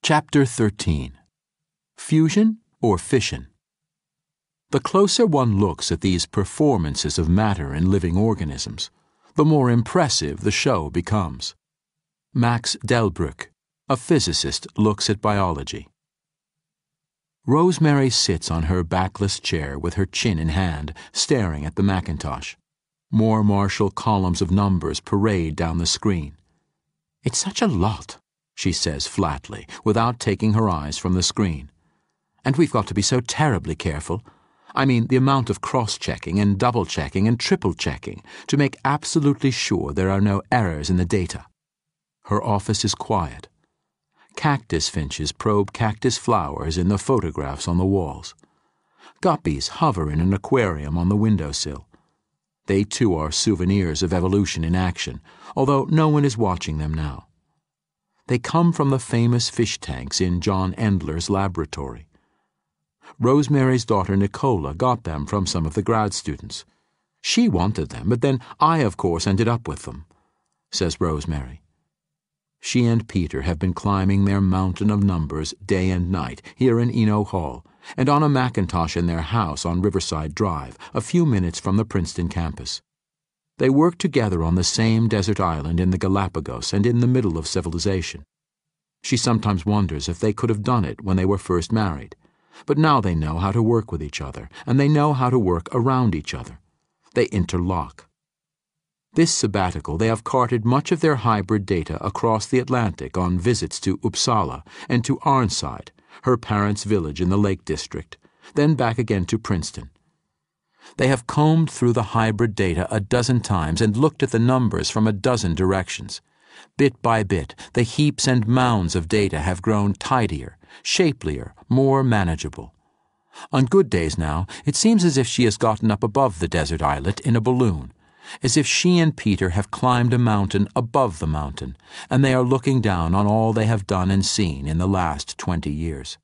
Chapter 13. Fusion or Fission? The closer one looks at these performances of matter in living organisms, the more impressive the show becomes. Max Delbrück, a physicist, looks at biology. Rosemary sits on her backless chair with her chin in hand, staring at the Macintosh. More Marshall columns of numbers parade down the screen. "It's such a lot," she says flatly, without taking her eyes from the screen. "And we've got to be so terribly careful. I mean, the amount of cross-checking and double-checking and triple-checking to make absolutely sure there are no errors in the data." Her office is quiet. Cactus finches probe cactus flowers in the photographs on the walls. Guppies hover in an aquarium on the windowsill. They too are souvenirs of evolution in action, although no one is watching them now. They come from the famous fish tanks in John Endler's laboratory. Rosemary's daughter Nicola got them from some of the grad students. "She wanted them, but then I, of course, ended up with them," says Rosemary. She and Peter have been climbing their mountain of numbers day and night here in Eno Hall and on a Macintosh in their house on Riverside Drive, a few minutes from the Princeton campus. They work together on the same desert island in the Galapagos and in the middle of civilization. She sometimes wonders if they could have done it when they were first married, but now they know how to work with each other, and they know how to work around each other. They interlock. This sabbatical they have carted much of their hybrid data across the Atlantic on visits to Uppsala and to Arnside, her parents' village in the Lake District, then back again to Princeton. They have combed through the hybrid data a dozen times and looked at the numbers from a dozen directions. Bit by bit, the heaps and mounds of data have grown tidier, shapelier, more manageable. On good days now, it seems as if she has gotten up above the desert islet in a balloon, as if she and Peter have climbed a mountain above the mountain, and they are looking down on all they have done and seen in the last 20 years.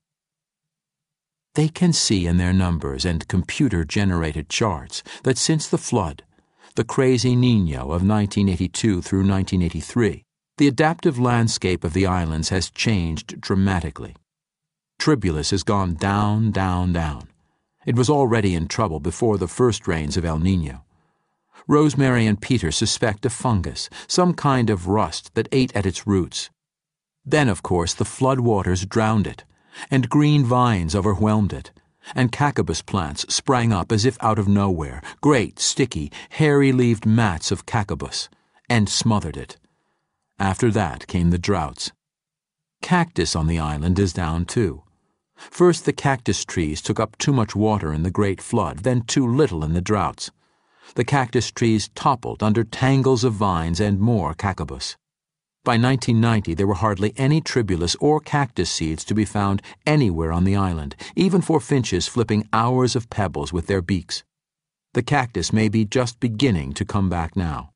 They can see in their numbers and computer-generated charts that since the flood, the crazy Niño of 1982 through 1983, the adaptive landscape of the islands has changed dramatically. Tribulus has gone down, down, down. It was already in trouble before the first rains of El Niño. Rosemary and Peter suspect a fungus, some kind of rust that ate at its roots. Then, of course, the flood waters drowned it, and green vines overwhelmed it, and cacabus plants sprang up as if out of nowhere, great, sticky, hairy-leaved mats of cacabus, and smothered it. After that came the droughts. Cactus on the island is down too. First the cactus trees took up too much water in the great flood, then too little in the droughts. The cactus trees toppled under tangles of vines and more cacabus. By 1990, there were hardly any tribulus or cactus seeds to be found anywhere on the island, even for finches flipping hours of pebbles with their beaks. The cactus may be just beginning to come back now.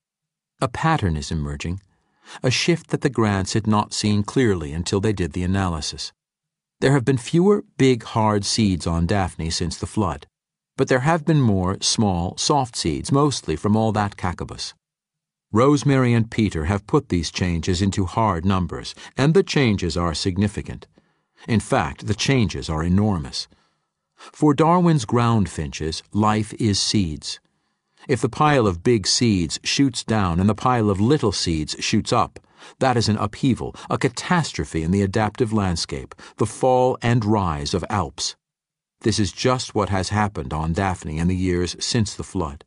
A pattern is emerging, a shift that the grants had not seen clearly until they did the analysis. There have been fewer big, hard seeds on Daphne since the flood, but there have been more small, soft seeds, mostly from all that cacabus. Rosemary and Peter have put these changes into hard numbers, and the changes are significant. In fact, the changes are enormous. For Darwin's ground finches, life is seeds. If the pile of big seeds shoots down and the pile of little seeds shoots up, that is an upheaval, a catastrophe in the adaptive landscape, the fall and rise of Alps. This is just what has happened on Daphne in the years since the flood.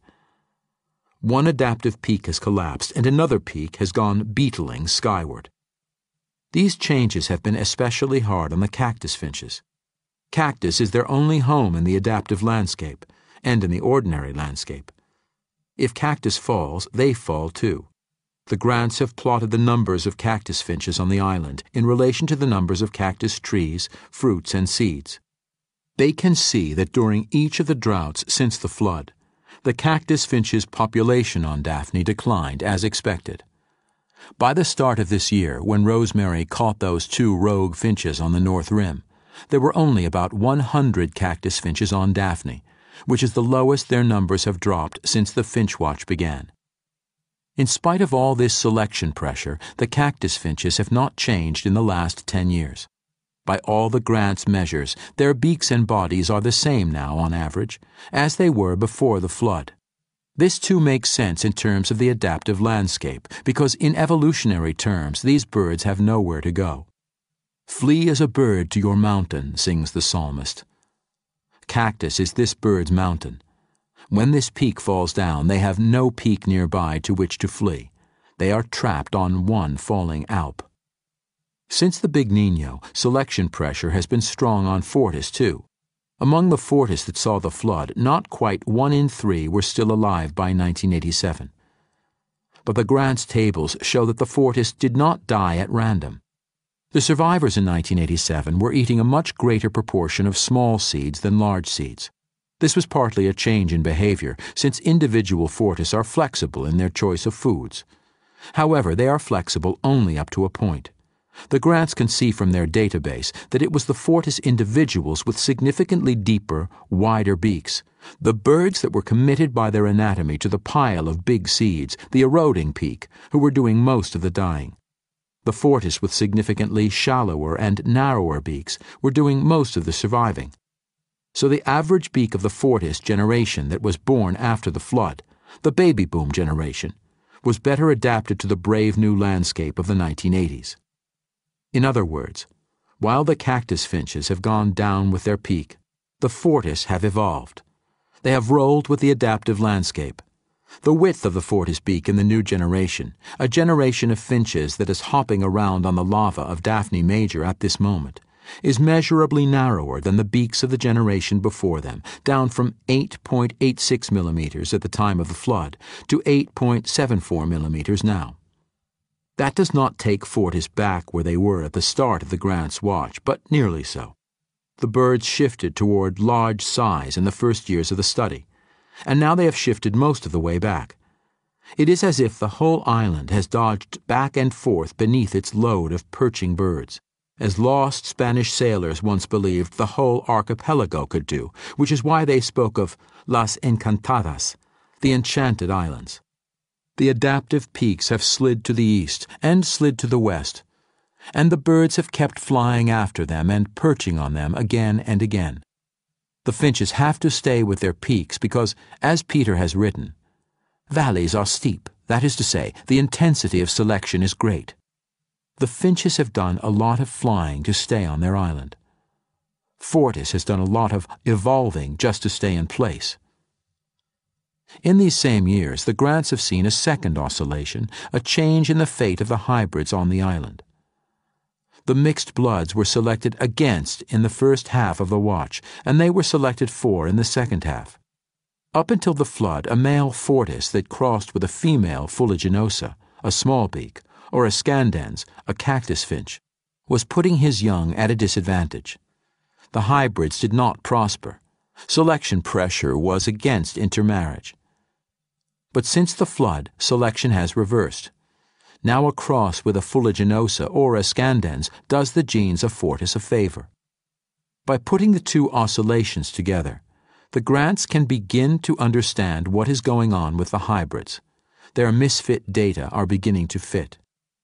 One adaptive peak has collapsed, and another peak has gone beetling skyward. These changes have been especially hard on the cactus finches. Cactus is their only home in the adaptive landscape, and in the ordinary landscape. If cactus falls, they fall too. The grants have plotted the numbers of cactus finches on the island in relation to the numbers of cactus trees, fruits, and seeds. They can see that during each of the droughts since the flood, the cactus finch's population on Daphne declined as expected. By the start of this year, when Rosemary caught those 2 rogue finches on the North Rim, there were only about 100 cactus finches on Daphne, which is the lowest their numbers have dropped since the Finch Watch began. In spite of all this selection pressure, the cactus finches have not changed in the last 10 years. By all the Grant's measures, their beaks and bodies are the same now on average, as they were before the flood. This too makes sense in terms of the adaptive landscape, because in evolutionary terms these birds have nowhere to go. "Flee as a bird to your mountain," sings the psalmist. Cactus is this bird's mountain. When this peak falls down, they have no peak nearby to which to flee. They are trapped on one falling Alp. Since the Big Niño, selection pressure has been strong on Fortis too. Among the Fortis that saw the flood, not quite 1 in 3 were still alive by 1987. But the Grant's tables show that the Fortis did not die at random. The survivors in 1987 were eating a much greater proportion of small seeds than large seeds. This was partly a change in behavior, since individual Fortis are flexible in their choice of foods. However, they are flexible only up to a point. The Grants can see from their database that it was the Fortis individuals with significantly deeper, wider beaks, the birds that were committed by their anatomy to the pile of big seeds, the eroding peak, who were doing most of the dying. The Fortis with significantly shallower and narrower beaks were doing most of the surviving. So the average beak of the Fortis generation that was born after the flood, the baby boom generation, was better adapted to the brave new landscape of the 1980s. In other words, while the cactus finches have gone down with their peak, the Fortis have evolved. They have rolled with the adaptive landscape. The width of the Fortis beak in the new generation, a generation of finches that is hopping around on the lava of Daphne Major at this moment, is measurably narrower than the beaks of the generation before them, down from 8.86 millimeters at the time of the flood to 8.74 millimeters now. That does not take Fortis back where they were at the start of the Grant's watch, but nearly so. The birds shifted toward large size in the first years of the study, and now they have shifted most of the way back. It is as if the whole island has dodged back and forth beneath its load of perching birds, as lost Spanish sailors once believed the whole archipelago could do, which is why they spoke of Las Encantadas, the enchanted islands. The adaptive peaks have slid to the east and slid to the west, and the birds have kept flying after them and perching on them again and again. The finches have to stay with their peaks because, as Peter has written, valleys are steep, that is to say, the intensity of selection is great. The finches have done a lot of flying to stay on their island. Fortis has done a lot of evolving just to stay in place. In these same years, the Grants have seen a second oscillation, a change in the fate of the hybrids on the island. The mixed bloods were selected against in the first half of the watch, and they were selected for in the second half. Up until the flood, a male Fortis that crossed with a female Fuliginosa, a small beak, or a scandens, a cactus finch, was putting his young at a disadvantage. The hybrids did not prosper. Selection pressure was against intermarriage. But since the flood, selection has reversed. Now a cross with a Fuliginosa or a scandens does the genes of Fortis a favor. By putting the two oscillations together, the Grants can begin to understand what is going on with the hybrids. Their misfit data are beginning to fit.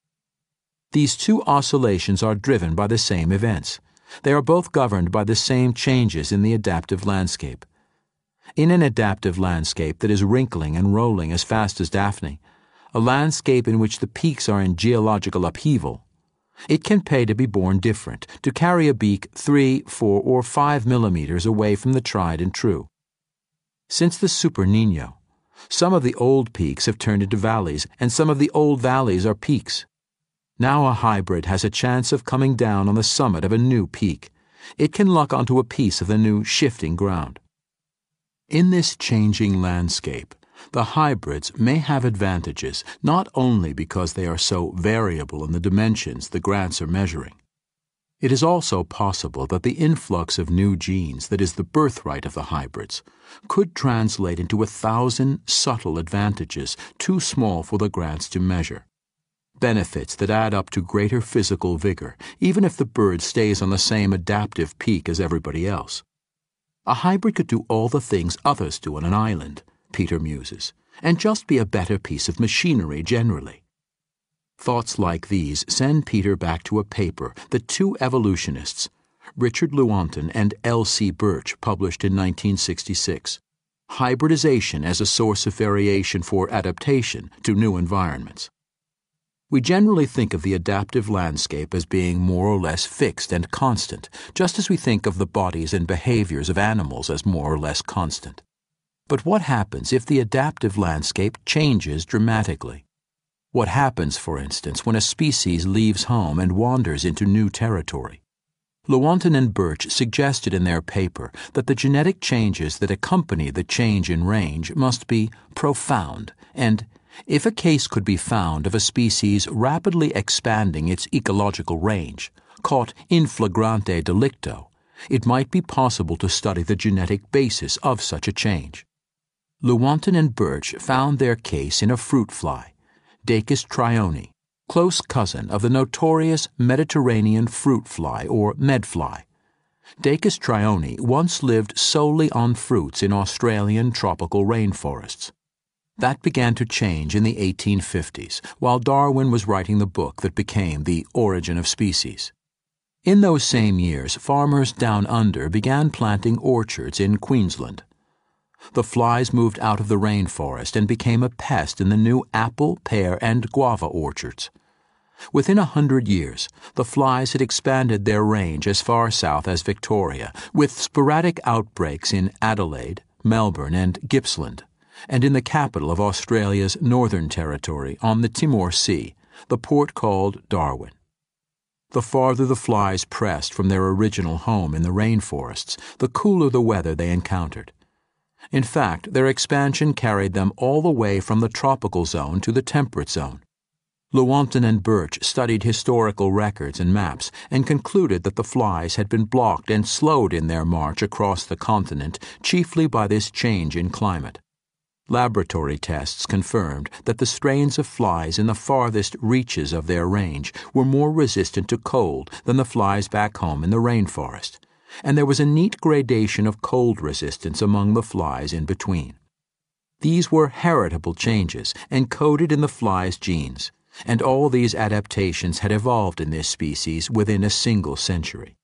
These two oscillations are driven by the same events. They are both governed by the same changes in the adaptive landscape. In an adaptive landscape that is wrinkling and rolling as fast as Daphne, a landscape in which the peaks are in geological upheaval, it can pay to be born different, to carry a beak 3, 4, or 5 millimeters away from the tried and true. Since the Super Niño, some of the old peaks have turned into valleys, and some of the old valleys are peaks. Now a hybrid has a chance of coming down on the summit of a new peak. It can lock onto a piece of the new shifting ground. In this changing landscape, the hybrids may have advantages not only because they are so variable in the dimensions the Grants are measuring. It is also possible that the influx of new genes that is the birthright of the hybrids could translate into 1,000 subtle advantages too small for the Grants to measure. Benefits that add up to greater physical vigor, even if the bird stays on the same adaptive peak as everybody else. A hybrid could do all the things others do on an island, Peter muses, and just be a better piece of machinery generally. Thoughts like these send Peter back to a paper that two evolutionists, Richard Lewontin and L.C. Birch, published in 1966, Hybridization as a Source of Variation for Adaptation to New Environments. We generally think of the adaptive landscape as being more or less fixed and constant, just as we think of the bodies and behaviors of animals as more or less constant. But what happens if the adaptive landscape changes dramatically? What happens, for instance, when a species leaves home and wanders into new territory? Lewontin and Birch suggested in their paper that the genetic changes that accompany the change in range must be profound, and if a case could be found of a species rapidly expanding its ecological range, caught in flagrante delicto, it might be possible to study the genetic basis of such a change. Lewontin and Birch found their case in a fruit fly, Dacus trioni, close cousin of the notorious Mediterranean fruit fly or medfly. Dacus trioni once lived solely on fruits in Australian tropical rainforests. That began to change in the 1850s, while Darwin was writing the book that became The Origin of Species. In those same years, farmers down under began planting orchards in Queensland. The flies moved out of the rainforest and became a pest in the new apple, pear, and guava orchards. Within 100 years, the flies had expanded their range as far south as Victoria, with sporadic outbreaks in Adelaide, Melbourne, and Gippsland, and in the capital of Australia's Northern Territory on the Timor Sea, the port called Darwin. The farther the flies pressed from their original home in the rainforests, the cooler the weather they encountered. In fact, their expansion carried them all the way from the tropical zone to the temperate zone. Lewontin and Birch studied historical records and maps and concluded that the flies had been blocked and slowed in their march across the continent chiefly by this change in climate. Laboratory tests confirmed that the strains of flies in the farthest reaches of their range were more resistant to cold than the flies back home in the rainforest, and there was a neat gradation of cold resistance among the flies in between. These were heritable changes encoded in the fly's genes, and all these adaptations had evolved in this species within a single century.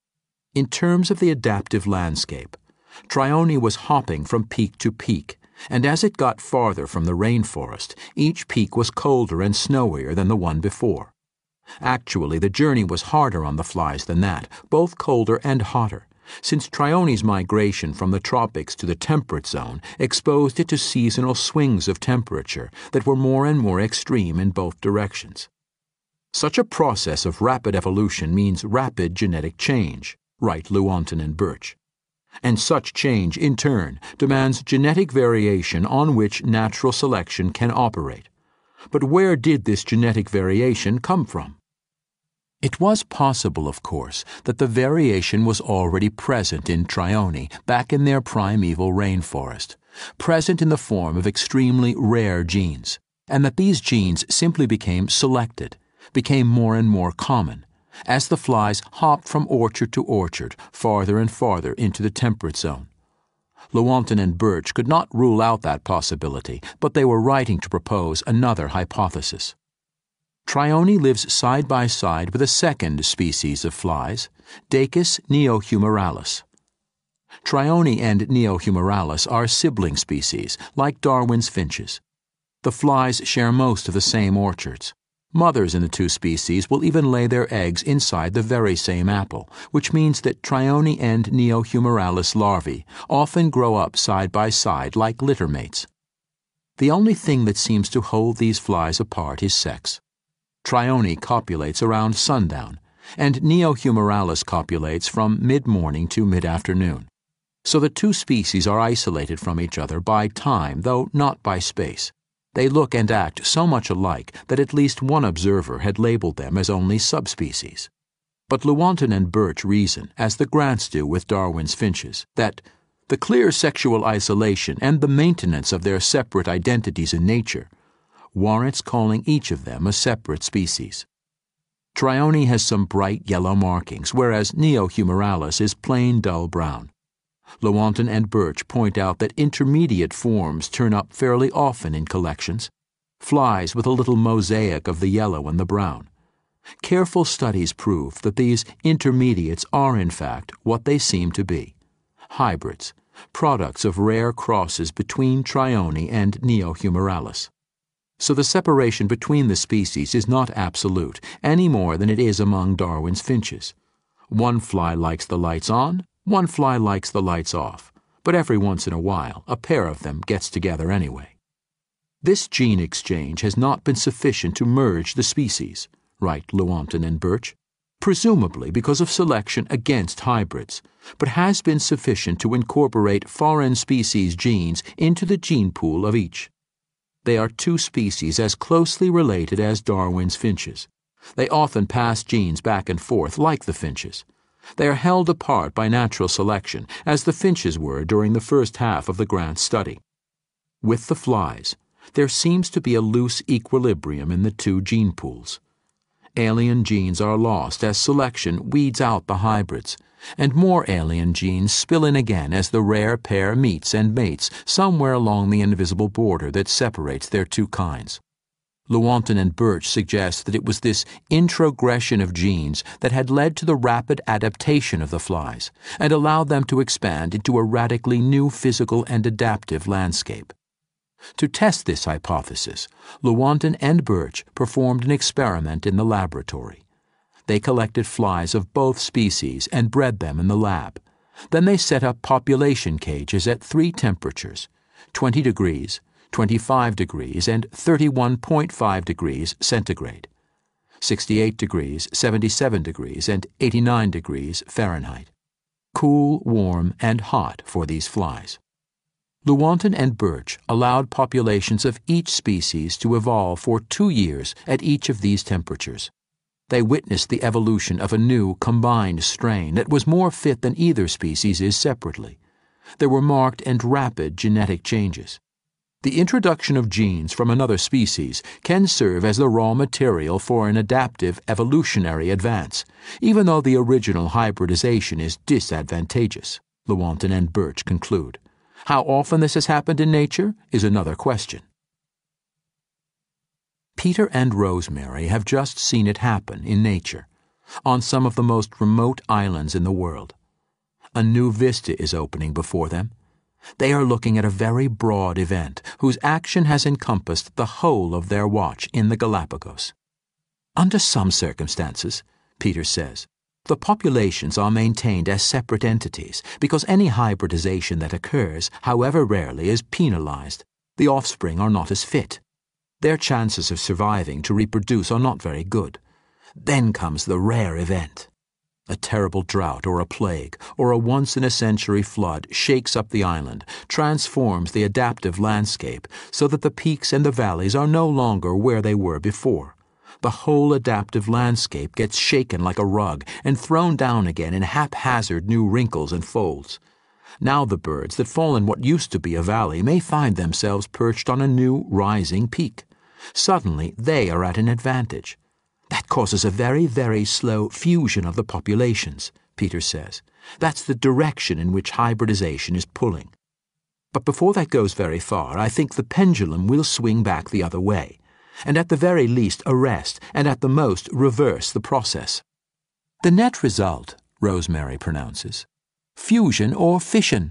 In terms of the adaptive landscape, Trioni was hopping from peak to peak, and as it got farther from the rainforest, each peak was colder and snowier than the one before. Actually, the journey was harder on the flies than that, both colder and hotter, since Trioni's migration from the tropics to the temperate zone exposed it to seasonal swings of temperature that were more and more extreme in both directions. Such a process of rapid evolution means rapid genetic change, write Lewontin and Birch. And such change, in turn, demands genetic variation on which natural selection can operate. But where did this genetic variation come from? It was possible, of course, that the variation was already present in Trioni back in their primeval rainforest, present in the form of extremely rare genes, and that these genes simply became selected, became more and more common, as the flies hopped from orchard to orchard, farther and farther into the temperate zone. Lewontin and Birch could not rule out that possibility, but they were writing to propose another hypothesis. Trioni lives side by side with a second species of flies, Dacus neohumeralis. Trioni and neohumeralis are sibling species, like Darwin's finches. The flies share most of the same orchards. Mothers in the two species will even lay their eggs inside the very same apple, which means that Trioni and neohumeralis larvae often grow up side by side like litter mates. The only thing that seems to hold these flies apart is sex. Trioni copulates around sundown, and neohumeralis copulates from mid-morning to mid-afternoon. So the two species are isolated from each other by time, though not by space. They look and act so much alike that at least one observer had labeled them as only subspecies. But Lewontin and Birch reason, as the Grants do with Darwin's finches, that the clear sexual isolation and the maintenance of their separate identities in nature warrants calling each of them a separate species. Trioni has some bright yellow markings, whereas neohumeralis is plain dull brown. Lewontin and Birch point out that intermediate forms turn up fairly often in collections, flies with a little mosaic of the yellow and the brown. Careful studies prove that these intermediates are in fact what they seem to be: hybrids, products of rare crosses between Trione and Neohumeralis. So the separation between the species is not absolute, any more than it is among Darwin's finches. One fly likes the lights on, one fly likes the lights off, but every once in a while a pair of them gets together anyway. This gene exchange has not been sufficient to merge the species, write Lewontin and Birch, presumably because of selection against hybrids, but has been sufficient to incorporate foreign species genes into the gene pool of each. They are two species as closely related as Darwin's finches. They often pass genes back and forth like the finches. They are held apart by natural selection, as the finches were during the first half of the Grant study. With the flies, there seems to be a loose equilibrium in the two gene pools. Alien genes are lost as selection weeds out the hybrids, and more alien genes spill in again as the rare pair meets and mates somewhere along the invisible border that separates their two kinds. Lewontin and Birch suggest that it was this introgression of genes that had led to the rapid adaptation of the flies and allowed them to expand into a radically new physical and adaptive landscape. To test this hypothesis, Lewontin and Birch performed an experiment in the laboratory. They collected flies of both species and bred them in the lab. Then they set up population cages at 3 temperatures, 20 degrees, 25 degrees, and 31.5 degrees centigrade, 68 degrees, 77 degrees, and 89 degrees Fahrenheit. Cool, warm, and hot for these flies. Lewontin and Birch allowed populations of each species to evolve for 2 years at each of these temperatures. They witnessed the evolution of a new combined strain that was more fit than either species is separately. There were marked and rapid genetic changes. The introduction of genes from another species can serve as the raw material for an adaptive evolutionary advance, even though the original hybridization is disadvantageous, Lewontin and Birch conclude. How often this has happened in nature is another question. Peter and Rosemary have just seen it happen in nature, on some of the most remote islands in the world. A new vista is opening before them. They are looking at a very broad event whose action has encompassed the whole of their watch in the Galapagos. Under some circumstances, Peter says, the populations are maintained as separate entities because any hybridization that occurs, however rarely, is penalized. The offspring are not as fit. Their chances of surviving to reproduce are not very good. Then comes the rare event. A terrible drought or a plague or a once-in-a-century flood shakes up the island, transforms the adaptive landscape so that the peaks and the valleys are no longer where they were before. The whole adaptive landscape gets shaken like a rug and thrown down again in haphazard new wrinkles and folds. Now the birds that fall in what used to be a valley may find themselves perched on a new rising peak. Suddenly they are at an advantage. That causes a very, very slow fusion of the populations, Peter says. That's the direction in which hybridization is pulling. But before that goes very far, I think the pendulum will swing back the other way, and at the very least arrest and at the most reverse the process. The net result, Rosemary pronounces, fusion or fission.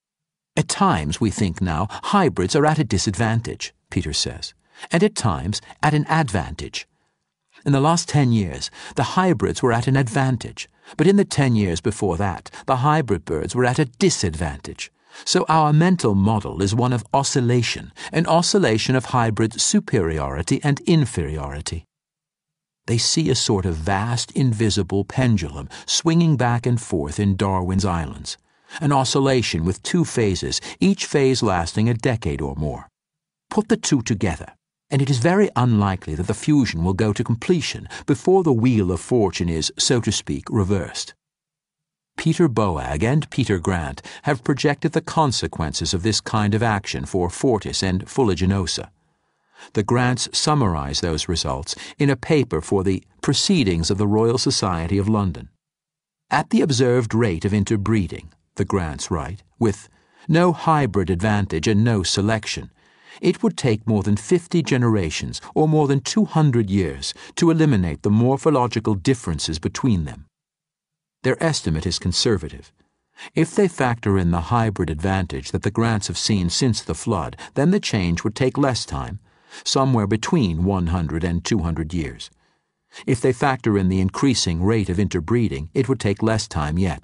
At times, we think now, hybrids are at a disadvantage, Peter says, and at times at an advantage. In the last 10 years, the hybrids were at an advantage, but in the 10 years before that, the hybrid birds were at a disadvantage. So our mental model is one of oscillation, an oscillation of hybrid superiority and inferiority. They see a sort of vast, invisible pendulum swinging back and forth in Darwin's Islands, an oscillation with 2 phases, each phase lasting a decade or more. Put the 2 together, and it is very unlikely that the fusion will go to completion before the wheel of fortune is, so to speak, reversed. Peter Boag and Peter Grant have projected the consequences of this kind of action for Fortis and Fuliginosa. The Grants summarize those results in a paper for the Proceedings of the Royal Society of London. At the observed rate of interbreeding, the grants write, with no hybrid advantage and no selection, it would take more than 50 generations or more than 200 years to eliminate the morphological differences between them. Their estimate is conservative. If they factor in the hybrid advantage that the grants have seen since the flood, then the change would take less time, somewhere between 100 and 200 years. If they factor in the increasing rate of interbreeding, it would take less time yet.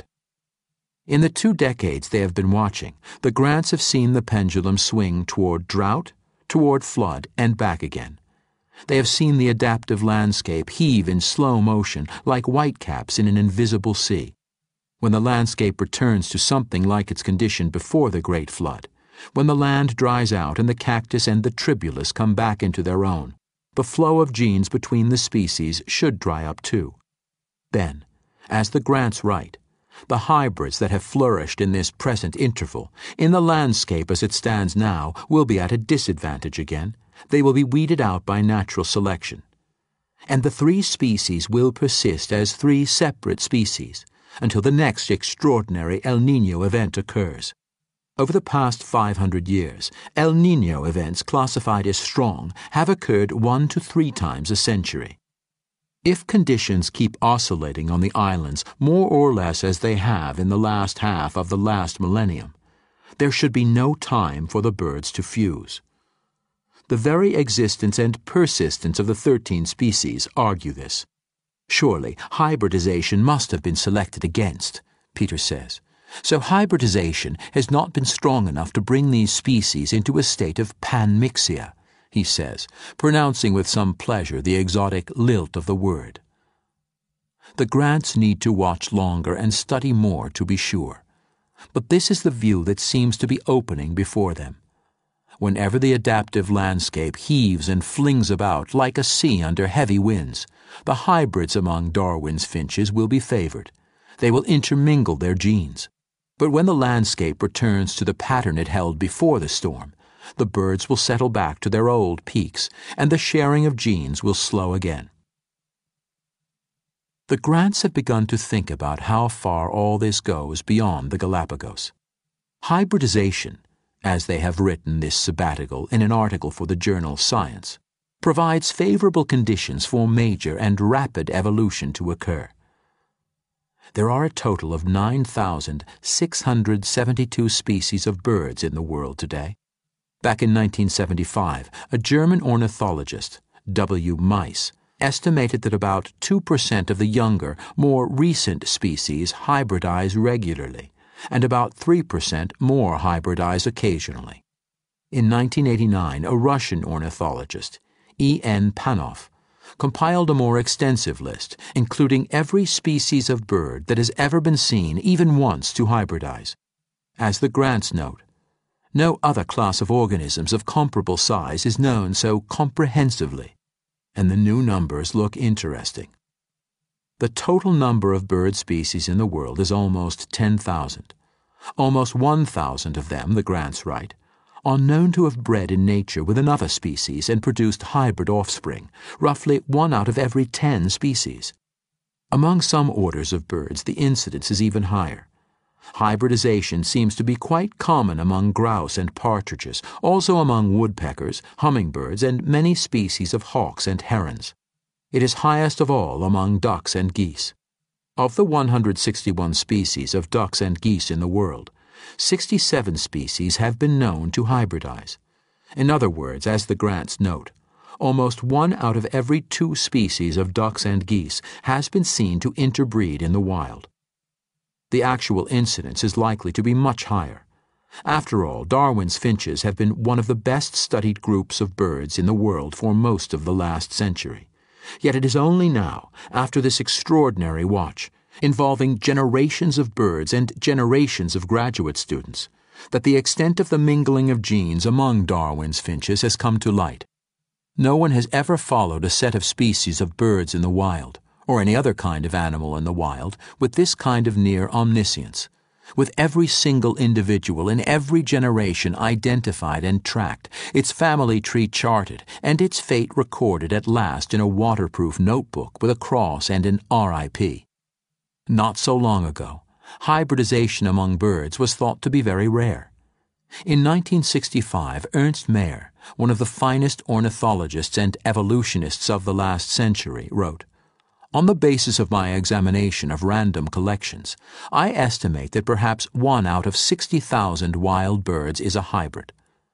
In the 2 decades they have been watching, the grants have seen the pendulum swing toward drought, toward flood, and back again. They have seen the adaptive landscape heave in slow motion like whitecaps in an invisible sea. When the landscape returns to something like its condition before the Great Flood, when the land dries out and the cactus and the tribulus come back into their own, the flow of genes between the species should dry up too. Then, as the grants write, the hybrids that have flourished in this present interval, in the landscape as it stands now, will be at a disadvantage again. They will be weeded out by natural selection. And the 3 species will persist as 3 separate species until the next extraordinary El Niño event occurs. Over the past 500 years, El Niño events classified as strong have occurred 1 to 3 times a century. If conditions keep oscillating on the islands more or less as they have in the last half of the last millennium, there should be no time for the birds to fuse. The very existence and persistence of the 13 species argue this. Surely, hybridization must have been selected against, Peter says. So hybridization has not been strong enough to bring these species into a state of panmixia, he says, pronouncing with some pleasure the exotic lilt of the word. The grants need to watch longer and study more to be sure. But this is the view that seems to be opening before them. Whenever the adaptive landscape heaves and flings about like a sea under heavy winds, the hybrids among Darwin's finches will be favored. They will intermingle their genes. But when the landscape returns to the pattern it held before the storm, the birds will settle back to their old peaks, and the sharing of genes will slow again. The grants have begun to think about how far all this goes beyond the Galapagos. Hybridization, as they have written this sabbatical in an article for the journal Science, provides favorable conditions for major and rapid evolution to occur. There are a total of 9,672 species of birds in the world today. Back in 1975, a German ornithologist, W. Meiss, estimated that about 2% of the younger, more recent species hybridize regularly, and about 3% more hybridize occasionally. In 1989, a Russian ornithologist, E.N. Panov, compiled a more extensive list, including every species of bird that has ever been seen even once to hybridize. As the grants note, no other class of organisms of comparable size is known so comprehensively, and the new numbers look interesting. The total number of bird species in the world is almost 10,000. Almost 1,000 of them, the grants write, are known to have bred in nature with another species and produced hybrid offspring, roughly 1 out of every 10 species. Among some orders of birds, the incidence is even higher. Hybridization seems to be quite common among grouse and partridges, also among woodpeckers, hummingbirds, and many species of hawks and herons. It is highest of all among ducks and geese. Of the 161 species of ducks and geese in the world, 67 species have been known to hybridize. In other words, as the grants note, almost 1 out of every 2 species of ducks and geese has been seen to interbreed in the wild. The actual incidence is likely to be much higher. After all, Darwin's finches have been one of the best studied groups of birds in the world for most of the last century. Yet it is only now, after this extraordinary watch, involving generations of birds and generations of graduate students, that the extent of the mingling of genes among Darwin's finches has come to light. No one has ever followed a set of species of birds in the wild, or any other kind of animal in the wild, with this kind of near omniscience, with every single individual in every generation identified and tracked, its family tree charted, and its fate recorded at last in a waterproof notebook with a cross and an R.I.P. Not so long ago, Hybridization among birds was thought to be very rare. In 1965, Ernst Mayr, one of the finest ornithologists and evolutionists of the last century, wrote, "On the basis of my examination of random collections, I estimate that perhaps 1 out of 60,000 wild birds is a hybrid."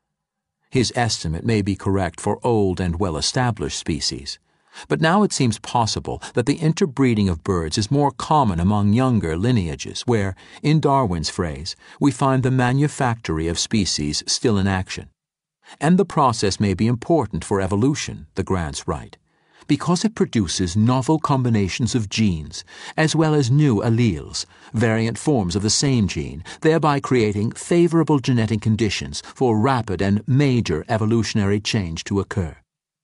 His estimate may be correct for old and well-established species, but now it seems possible that the interbreeding of birds is more common among younger lineages where, in Darwin's phrase, we find the manufactory of species still in action. And the process may be important for evolution, the Grants write, because it produces novel combinations of genes, as well as new alleles, variant forms of the same gene, thereby creating favorable genetic conditions for rapid and major evolutionary change to occur.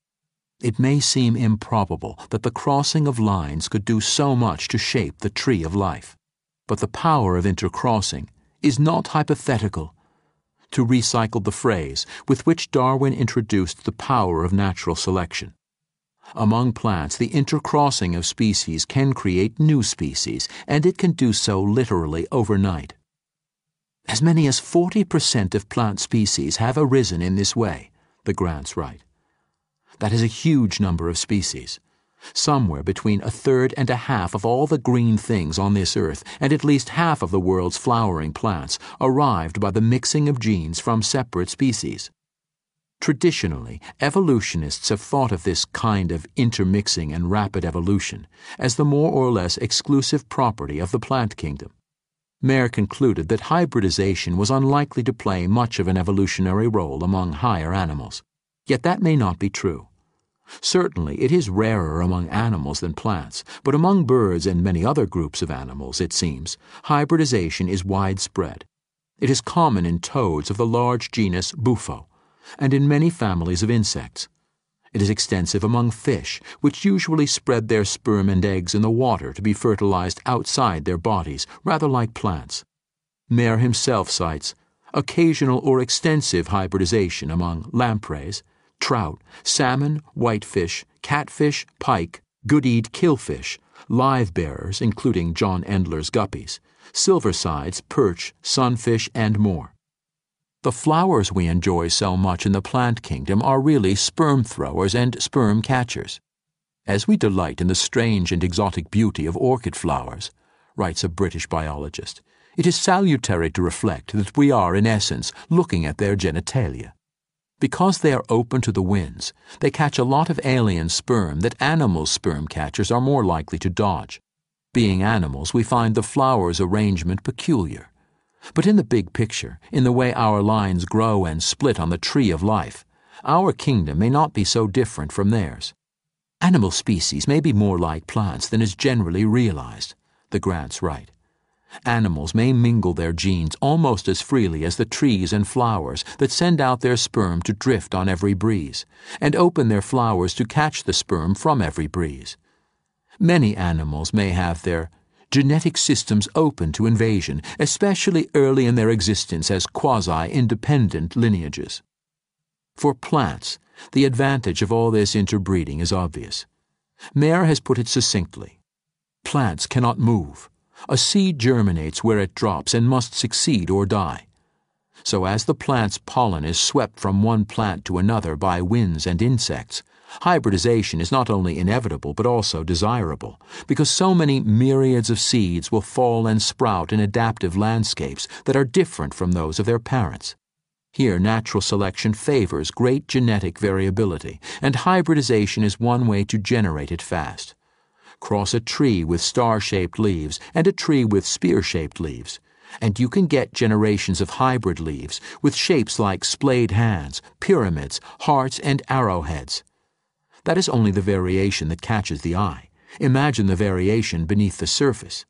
It may seem improbable that the crossing of lines could do so much to shape the tree of life, but the power of intercrossing is not hypothetical. To recycle the phrase with which Darwin introduced the power of natural selection, among plants, the intercrossing of species can create new species, and it can do so literally overnight. As many as 40% of plant species have arisen in this way, the Grants write. That is a huge number of species. Somewhere between 1/3 and 1/2 of all the green things on this earth, and at least half of the world's flowering plants, arrived by the mixing of genes from separate species. Traditionally, evolutionists have thought of this kind of intermixing and rapid evolution as the more or less exclusive property of the plant kingdom. Mayr concluded that hybridization was unlikely to play much of an evolutionary role among higher animals. Yet that may not be true. Certainly, it is rarer among animals than plants, but among birds and many other groups of animals, it seems, hybridization is widespread. It is common in toads of the large genus Bufo, and in many families of insects. It is extensive among fish, which usually spread their sperm and eggs in the water to be fertilized outside their bodies, rather like plants. Mayr himself cites occasional or extensive hybridization among lampreys, trout, salmon, whitefish, catfish, pike, good-eat killfish, live-bearers, including John Endler's guppies, silversides, perch, sunfish, and more. The flowers we enjoy so much in the plant kingdom are really sperm throwers and sperm catchers. As we delight in the strange and exotic beauty of orchid flowers, writes a British biologist, it is salutary to reflect that we are, in essence, looking at their genitalia. Because they are open to the winds, they catch a lot of alien sperm that animal sperm catchers are more likely to dodge. Being animals, we find the flowers' arrangement peculiar. But in the big picture, in the way our lines grow and split on the tree of life, our kingdom may not be so different from theirs. Animal species may be more like plants than is generally realized, the Grants write. Animals may mingle their genes almost as freely as the trees and flowers that send out their sperm to drift on every breeze, and open their flowers to catch the sperm from every breeze. Many animals may have their genetic systems open to invasion, especially early in their existence as quasi-independent lineages. For plants, the advantage of all this interbreeding is obvious. Mayr has put it succinctly. Plants cannot move. A seed germinates where it drops and must succeed or die. So as the plant's pollen is swept from one plant to another by winds and insects, hybridization is not only inevitable but also desirable, because so many myriads of seeds will fall and sprout in adaptive landscapes that are different from those of their parents. Here natural selection favors great genetic variability, and hybridization is one way to generate it fast. Cross a tree with star-shaped leaves and a tree with spear-shaped leaves, and you can get generations of hybrid leaves with shapes like splayed hands, pyramids, hearts, and arrowheads. That is only the variation that catches the eye. Imagine the variation beneath the surface.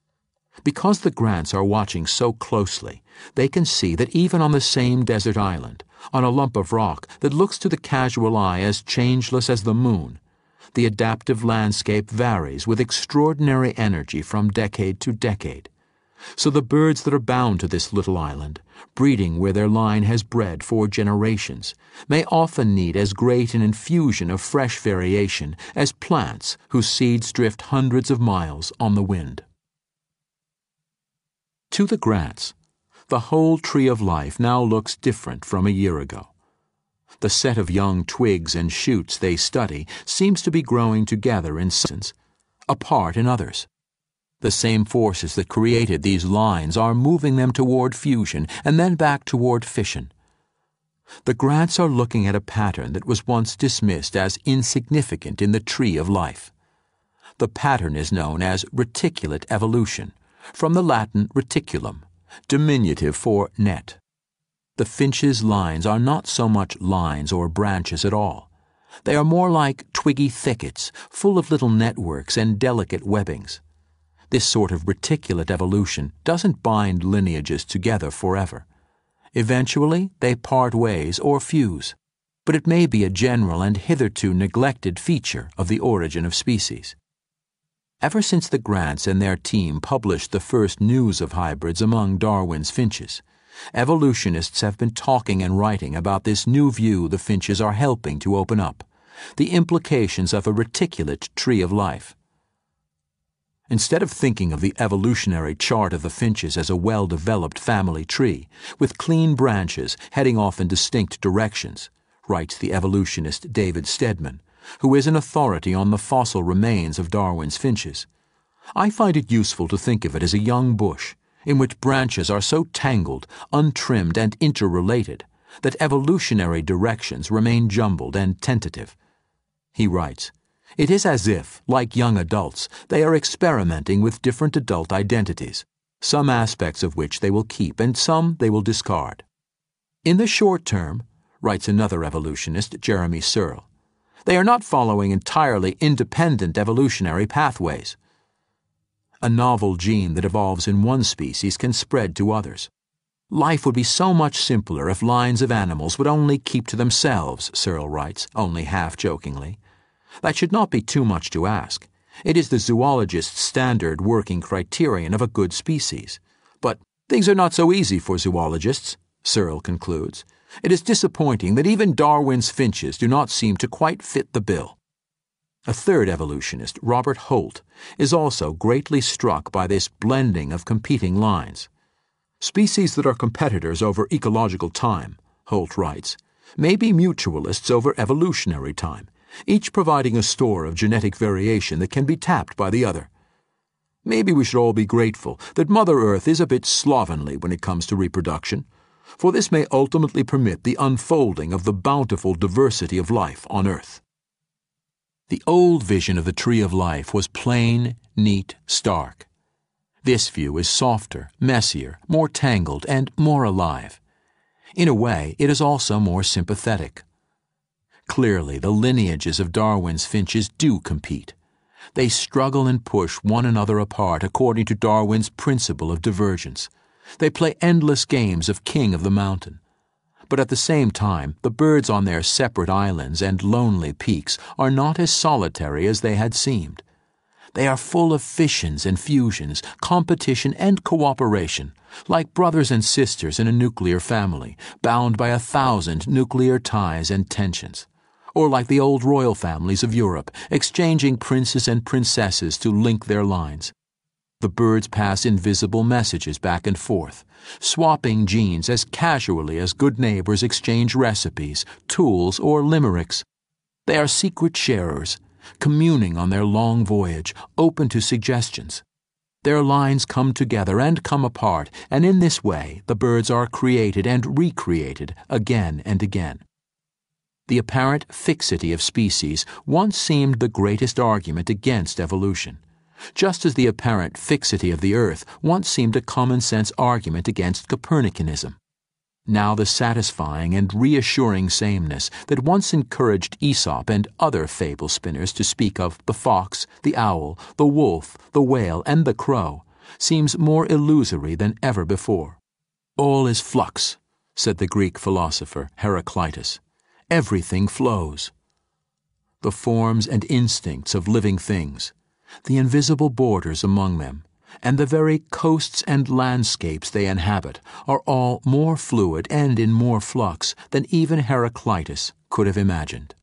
Because the Grants are watching so closely, they can see that even on the same desert island, on a lump of rock that looks to the casual eye as changeless as the moon, the adaptive landscape varies with extraordinary energy from decade to decade. So the birds that are bound to this little island, breeding where their line has bred for generations, may often need as great an infusion of fresh variation as plants whose seeds drift hundreds of miles on the wind. To the Grants, the whole tree of life now looks different from a year ago. The set of young twigs and shoots they study seems to be growing together in sections, apart in others. The same forces that created these lines are moving them toward fusion and then back toward fission. The Grants are looking at a pattern that was once dismissed as insignificant in the tree of life. The pattern is known as reticulate evolution, from the Latin reticulum, diminutive for net. The finch's lines are not so much lines or branches at all. They are more like twiggy thickets, full of little networks and delicate webbings. This sort of reticulate evolution doesn't bind lineages together forever. Eventually, they part ways or fuse, but it may be a general and hitherto neglected feature of the origin of species. Ever since the Grants and their team published the first news of hybrids among Darwin's finches, evolutionists have been talking and writing about this new view the finches are helping to open up, the implications of a reticulate tree of life. Instead of thinking of the evolutionary chart of the finches as a well-developed family tree, with clean branches heading off in distinct directions, writes the evolutionist David Steadman, who is an authority on the fossil remains of Darwin's finches, I find it useful to think of it as a young bush, in which branches are so tangled, untrimmed, and interrelated that evolutionary directions remain jumbled and tentative. He writes, "It is as if, like young adults, they are experimenting with different adult identities, some aspects of which they will keep and some they will discard. In the short term," writes another evolutionist, Jeremy Searle, "they are not following entirely independent evolutionary pathways. A novel gene that evolves in one species can spread to others. Life would be so much simpler if lines of animals would only keep to themselves," Searle writes, only half-jokingly. That should not be too much to ask. It is the zoologist's standard working criterion of a good species. But things are not so easy for zoologists, Searle concludes. It is disappointing that even Darwin's finches do not seem to quite fit the bill. A third evolutionist, Robert Holt, is also greatly struck by this blending of competing lines. Species that are competitors over ecological time, Holt writes, may be mutualists over evolutionary time, each providing a store of genetic variation that can be tapped by the other. Maybe we should all be grateful that Mother Earth is a bit slovenly when it comes to reproduction, for this may ultimately permit the unfolding of the bountiful diversity of life on Earth. The old vision of the tree of life was plain, neat, stark. This view is softer, messier, more tangled, and more alive. In a way, it is also more sympathetic. Clearly, the lineages of Darwin's finches do compete. They struggle and push one another apart according to Darwin's principle of divergence. They play endless games of king of the mountain. But at the same time, the birds on their separate islands and lonely peaks are not as solitary as they had seemed. They are full of fissions and fusions, competition and cooperation, like brothers and sisters in a nuclear family, bound by 1,000 nuclear ties and tensions. Or like the old royal families of Europe, exchanging princes and princesses to link their lines. The birds pass invisible messages back and forth, swapping genes as casually as good neighbors exchange recipes, tools, or limericks. They are secret sharers, communing on their long voyage, open to suggestions. Their lines come together and come apart, and in this way the birds are created and recreated again and again. The apparent fixity of species once seemed the greatest argument against evolution, just as the apparent fixity of the Earth once seemed a common-sense argument against Copernicanism. Now the satisfying and reassuring sameness that once encouraged Aesop and other fable spinners to speak of the fox, the owl, the wolf, the whale, and the crow seems more illusory than ever before. "All is flux," said the Greek philosopher Heraclitus. "Everything flows." The forms and instincts of living things, the invisible borders among them, and the very coasts and landscapes they inhabit are all more fluid and in more flux than even Heraclitus could have imagined.